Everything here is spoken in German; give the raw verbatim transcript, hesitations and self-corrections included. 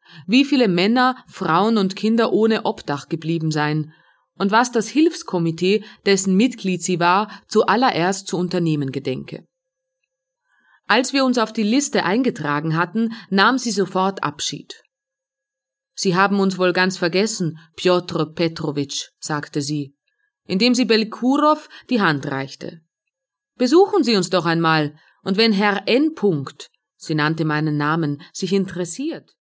wie viele Männer, Frauen und Kinder ohne Obdach geblieben seien und was das Hilfskomitee, dessen Mitglied sie war, zuallererst zu unternehmen gedenke. Als wir uns auf die Liste eingetragen hatten, nahm sie sofort Abschied. »Sie haben uns wohl ganz vergessen, Pjotr Petrowitsch«, sagte sie, indem sie Belkurow die Hand reichte. »Besuchen Sie uns doch einmal, und wenn Herr N. Sie nannte meinen Namen, sich interessiert,